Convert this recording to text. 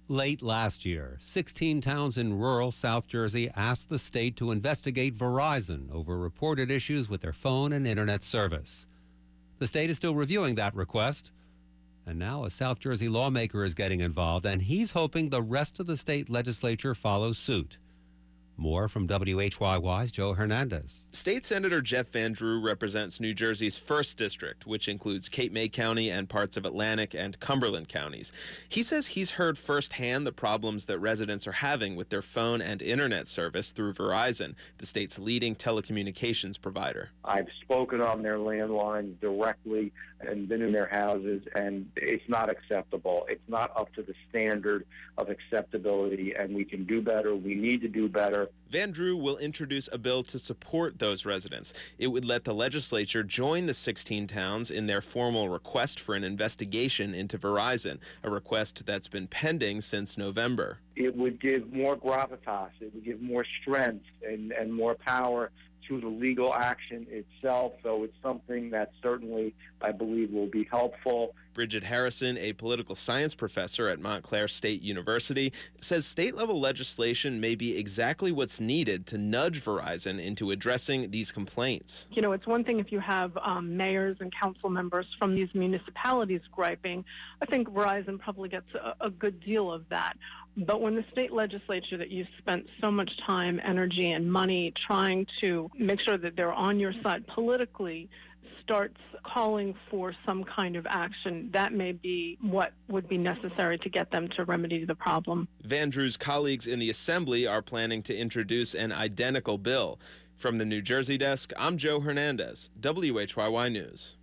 Late last year, 16 towns in rural South Jersey asked the state to investigate Verizon over reported issues with their phone and internet service. The state is still reviewing that request, and now a South Jersey lawmaker is getting involved, and he's hoping the rest of the state legislature follows suit. More from WHYY's Joe Hernandez. State Senator Jeff Van Drew represents New Jersey's 1st District, which includes Cape May County and parts of Atlantic and Cumberland counties. He says he's heard firsthand the problems that residents are having with their phone and internet service through Verizon, the state's leading telecommunications provider. I've spoken on their landlines directly and been in their houses, and it's not acceptable. It's not up to the standard of acceptability, and we can do better. We need to do better. Van Drew will introduce a bill to support those residents. It would let the legislature join the 16 towns in their formal request for an investigation into Verizon, a request that's been pending since November. It would give more gravitas, it would give more strength and more power to the legal action itself. So it's something that certainly, I believe, will be helpful. Bridget Harrison, a political science professor at Montclair State University, says state-level legislation may be exactly what's needed to nudge Verizon into addressing these complaints. You know, it's one thing if you have mayors and council members from these municipalities griping. I think Verizon probably gets a good deal of that. But when the state legislature that you've spent so much time, energy, and money trying to make sure that they're on your side politically starts calling for some kind of action, that may be what would be necessary to get them to remedy the problem. Van Drew's colleagues in the Assembly are planning to introduce an identical bill. From the New Jersey desk, I'm Joe Hernandez, WHYY News.